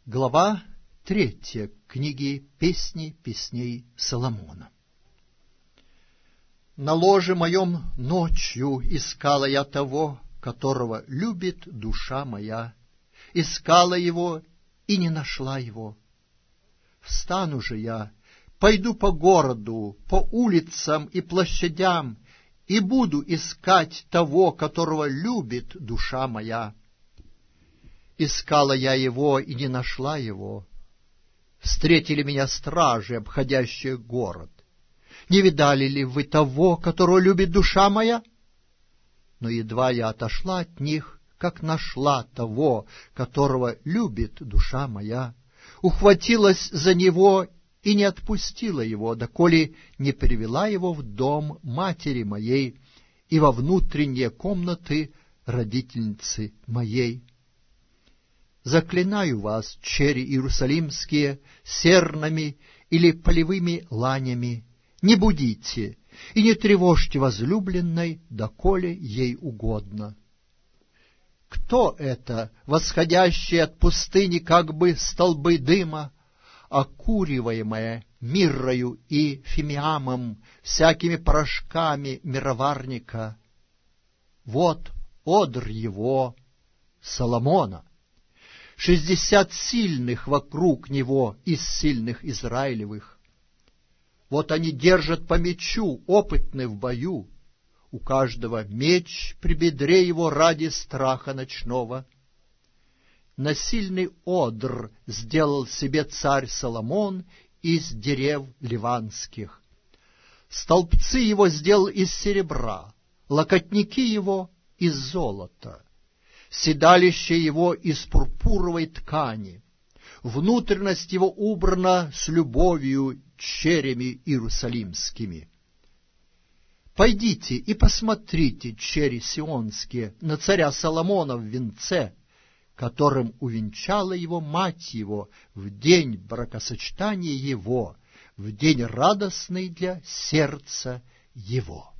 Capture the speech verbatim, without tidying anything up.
Глава третья книги «Песни песней Соломона». На ложе моем ночью искала я того, которого любит душа моя. Искала его и не нашла его. Встану же я, пойду по городу, по улицам и площадям, и буду искать того, которого любит душа моя. Искала я его и не нашла его. Встретили меня стражи, обходящие город. Не видали ли вы того, которого любит душа моя? Но едва я отошла от них, как нашла того, которого любит душа моя, ухватилась за него и не отпустила его, доколе не привела его в дом матери моей и во внутренние комнаты родительницы моей. Заклинаю вас, чери иерусалимские, сернами или полевыми ланями, не будите и не тревожьте возлюбленной, доколе ей угодно. Кто это, восходящие от пустыни, как бы столбы дыма, окуриваемое миррою и фимиамом, всякими порошками мироварника? Вот одр его, Соломона, шестьдесят сильных вокруг него из сильных Израилевых. Вот они держат по мечу, опытны в бою, у каждого меч при бедре его ради страха ночного. Насильный одр сделал себе царь Соломон из дерев ливанских. Столбцы его сделал из серебра, локотники его из золота, седалище его из пурпуровой ткани, внутренность его убрана с любовью черями иерусалимскими. Пойдите и посмотрите, чери сионские, на царя Соломона в венце, которым увенчала его мать его в день бракосочетания его, в день радостный для сердца его.